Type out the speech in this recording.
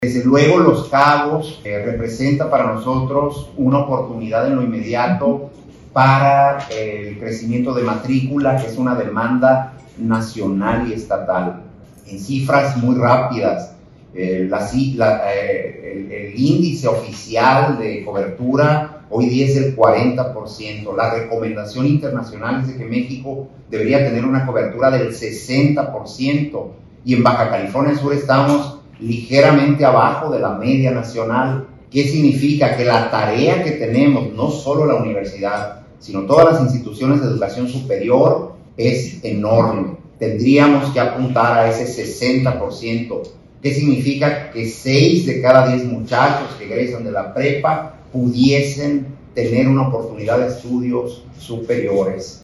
Desde luego, Los Cabos representa para nosotros una oportunidad en lo inmediato para el crecimiento de matrícula, que es una demanda nacional y estatal. En cifras muy rápidas, el índice oficial de cobertura hoy día es el 40%. La recomendación internacional es de que México debería tener una cobertura del 60%, y en Baja California Sur estamos ligeramente abajo de la media nacional. ¿Qué significa? Que la tarea que tenemos, no solo la universidad, sino todas las instituciones de educación superior, es enorme. Tendríamos que apuntar a ese 60%. ¿Qué significa? Que 6 de cada 10 muchachos que egresan de la prepa pudiesen tener una oportunidad de estudios superiores.